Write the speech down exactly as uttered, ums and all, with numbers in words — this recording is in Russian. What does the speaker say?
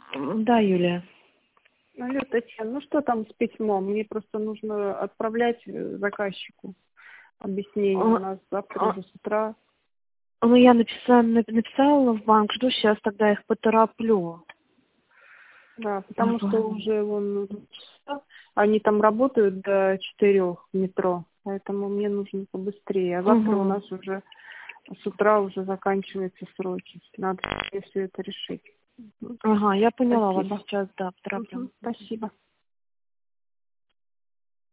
Да, Юлия. Алло, Татьяна, ну что там с письмом? Мне просто нужно отправлять э, заказчику объяснение. У А, нас завтра а, уже с утра. ну, я написала, написала в банк, жду, сейчас тогда их потороплю. Да, потому Ага. что уже вон, они там работают до четырех в метро, поэтому мне нужно побыстрее. А завтра у Угу. нас уже с утра уже заканчиваются сроки. Надо все это решить. Мгм. Ага, я поняла вас Спасибо. сейчас, да, потороплю. Мгм. Спасибо.